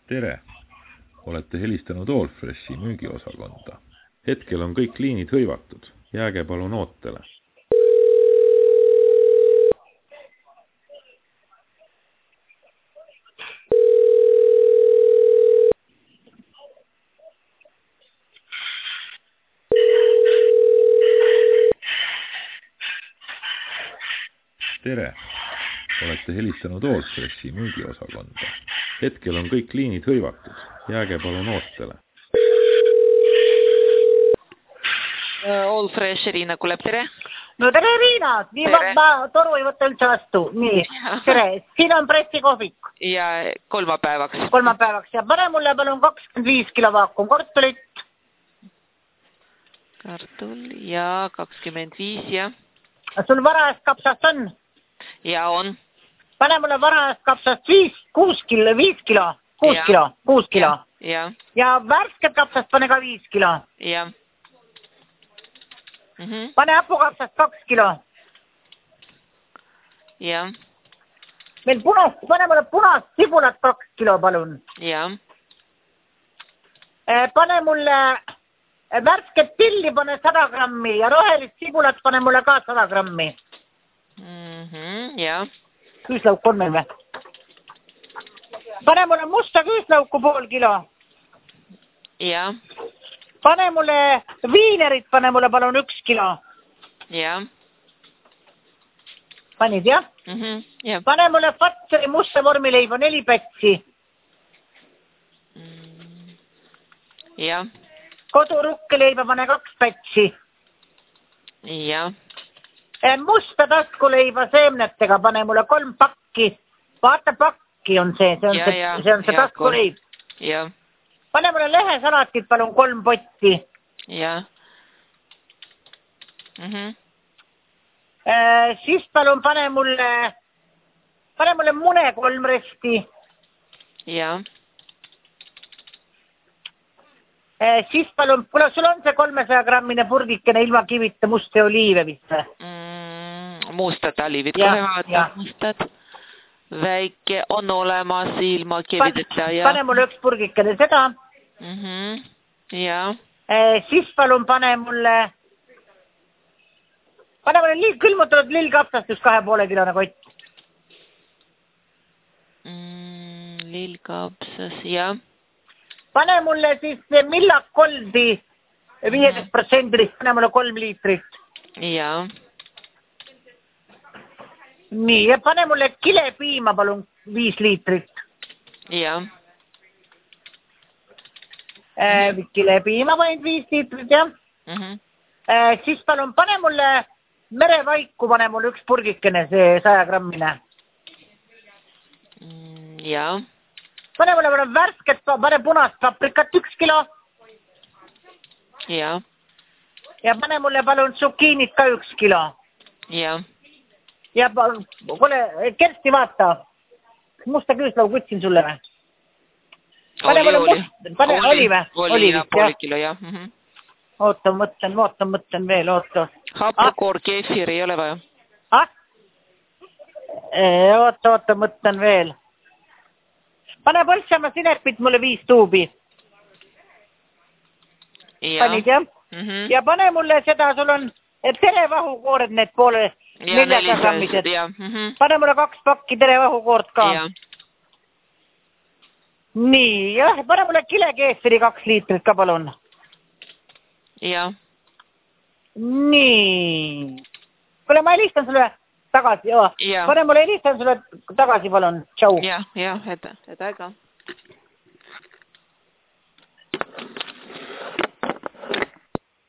Tere! Olete helistanud Allfreshi müügiosakonda. Hetkel on kõik liinid hõivatud. Jääge palun ootele. Tere! Olete helistanud Allfreshi müügiosakonda. Hetkel on kõik liinid hõivatud. Jääge palun ootele. Allfresh, Riina Kulep, tere! No tere, Riina! Nii ma toru ei võtta üldse vastu. Nii, tere. Siin on pressikohvik. Ja kolmapäevaks. Kolmapäevaks. Ja pane mulle palun 25 kilo vaakum kartulit. Kartul ja 25 ja... Sul varajas kapsast on? Ja on. Pane mulle varajas kapsast 6 kilo. 6 kilo. Ja. Ja värsket kapsast pane ka 5 kilo. Ja. Pane hapukapsast 2 kilo. Ja. Meil pane mulle punast sibulat 2 kilo, palun. Ja. Pane mulle värsket pilli, pane 100 grammi ja rohelist sibulat pane mulle ka 100 grammi. Ja. Küüslauk on meil või? Pane mulle musta küüslauku pool kilo. Ja. Pane mulle viinerit, pane mulle palun 1 kilo. Ja. Panid, jah? Ja. Pane mulle Fatseri musta vormileiba 4 pätsi. Ja. Kodurukkleiba pane 2 pätsi. Ja. Musta taskuleiba seemnetega pane mulle 3 pakki. Vaata, pakki on see. See on see taskuleib. Ja. Pane mulle lehesalatit palun 3 potti. Ja. Siis palun pane mulle mune 3 resti. Ja. Siis palun, kuule, sul on see 300 grammine purgikene ilma kivita musta oliive vist või? Mustad oliivid, kohe vaata, mustad. Väike on olemas ilma kivideta. Pane mulle 1 purgikene seda. Ja. Siis palun pane mulle külmutatud lillkapsast 2,5 kilone kott. Lillkapsas, ja. Pane mulle siis millak koldi 15%, pane mulle 3 liitrit. Ja. Nii, ja pane mulle kilepiima palun 5 liitrit. Ja. Kilepiima panin 5 liitrit, jah. Siis palun pane mulle merevaiku, pane mulle 1 purgikene, see 100 grammine. Ja. Pane mulle värsket, pane punast paprikat 1 kilo. Ja. Ja pane mulle palun tsukiinit ka 1 kilo. Ja. Ja kuule, Kersti, vaata. Musta küüslaug võtsin sulle või? Oli või? Oli, ja pooli kilo, jah. Oota, mõtlen veel, oota. Hapukoor, keefir ei ole vaja. Oota, mõtlen veel. Pane Põltsamaa sinepit mulle 5 tuubi. Panid, jah? Ja pane mulle seda, sul on terevahukoored need poole 400 grammised. Pane mulle 2 pakki terevahukoort ka. Nii, jah, pane mulle kilekeefiri 2 liitrit ka, palun. Ja. Nii. Kuule, ma helistan sulle tagasi, joo. Pane mulle helistan sulle tagasi, palun. Tšau. Ja, hetk aega.